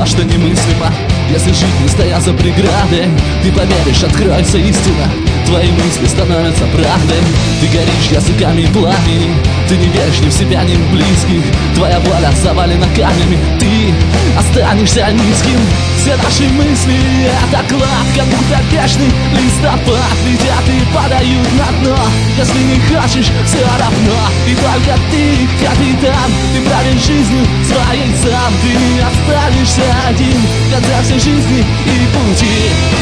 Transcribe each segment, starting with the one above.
то, что немыслимо. Если жить не стоя за преградой, ты поверишь, откроется истина. Твои мысли становятся правдой. Ты горишь языками пламени. Ты не веришь ни в себя, ни в близких. Твоя воля завалена камнями. Ты останешься низким. Все наши мысли — это клад, как будто вечный листопад. Летят и падают на дно. Если не хочешь, все равно. И только ты, капитан, ты правишь жизнью своей сам. Ты не останешься один в конце всей жизни и пути.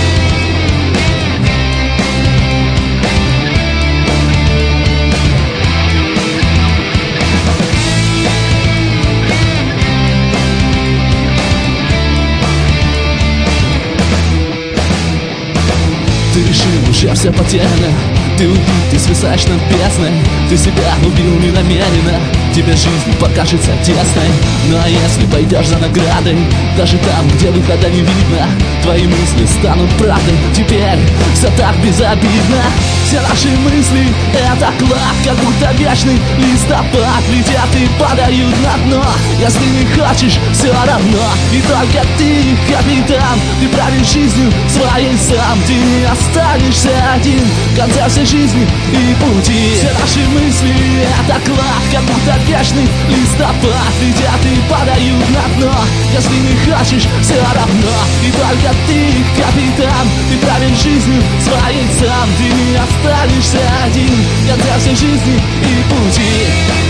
Ты решил, уже все потеряно. Ты убит, ты свисаешь над бездной. Ты себя убил ненамеренно. Тебе жизнь покажется тесной. Ну а если пойдешь за наградой, даже там, где выхода не видно, твои мысли станут правдой. Теперь все так безобидно. Все наши мысли — это клад, как будто вечный листопад. Летят и падают на дно. Если не хочешь, все равно. И только ты, капитан, ты правишь жизнью своей сам. Ты не останешься один в конце всей жизни и пути. Все наши мысли — это клад, как будто вечный листопад. Летят и падают на дно. Если не хочешь, все равно. И только ты, капитан, ты правишь жизнью своей сам. Ты не останешься один в конце всей жизни и пути.